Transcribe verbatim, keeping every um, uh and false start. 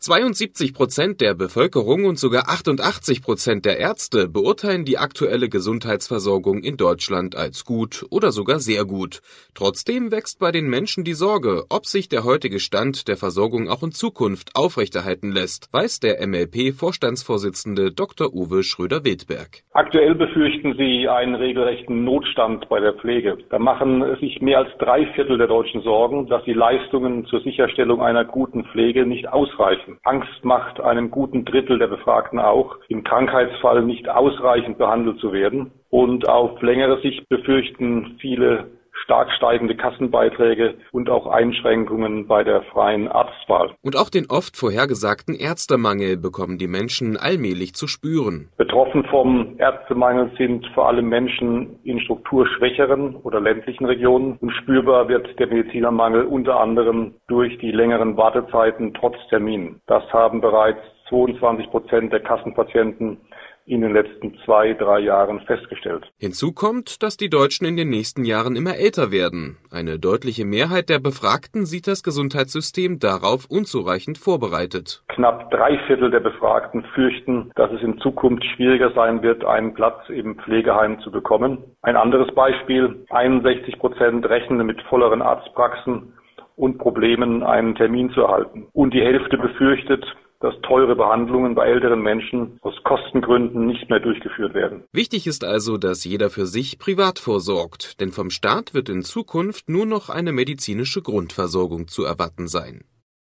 zweiundsiebzig Prozent der Bevölkerung und sogar achtundachtzig Prozent der Ärzte beurteilen die aktuelle Gesundheitsversorgung in Deutschland als gut oder sogar sehr gut. Trotzdem wächst bei den Menschen die Sorge, ob sich der heutige Stand der Versorgung auch in Zukunft aufrechterhalten lässt, weiß der M L P-Vorstandsvorsitzende Doktor Uwe Schröder-Wildberg. Aktuell befürchten sie einen regelrechten Notstand bei der Pflege. Da machen sich mehr als drei Viertel der Deutschen Sorgen, dass die Leistungen zur Sicherstellung einer guten Pflege nicht ausreichen. Angst macht einem guten Drittel der Befragten auch, im Krankheitsfall nicht ausreichend behandelt zu werden. Und auf längere Sicht befürchten viele stark steigende Kassenbeiträge und auch Einschränkungen bei der freien Arztwahl. Und auch den oft vorhergesagten Ärztemangel bekommen die Menschen allmählich zu spüren. Betroffen vom Ärztemangel sind vor allem Menschen in strukturschwächeren oder ländlichen Regionen. Und spürbar wird der Medizinermangel unter anderem durch die längeren Wartezeiten trotz Terminen. Das haben bereits zweiundzwanzig Prozent der Kassenpatienten in den letzten zwei, drei Jahren festgestellt. Hinzu kommt, dass die Deutschen in den nächsten Jahren immer älter werden. Eine deutliche Mehrheit der Befragten sieht das Gesundheitssystem darauf unzureichend vorbereitet. Knapp drei Viertel der Befragten fürchten, dass es in Zukunft schwieriger sein wird, einen Platz im Pflegeheim zu bekommen. Ein anderes Beispiel: einundsechzig Prozent rechnen mit volleren Arztpraxen und Problemen, einen Termin zu erhalten. Und die Hälfte befürchtet, dass teure Behandlungen bei älteren Menschen aus Kostengründen nicht mehr durchgeführt werden. Wichtig ist also, dass jeder für sich privat vorsorgt, denn vom Staat wird in Zukunft nur noch eine medizinische Grundversorgung zu erwarten sein.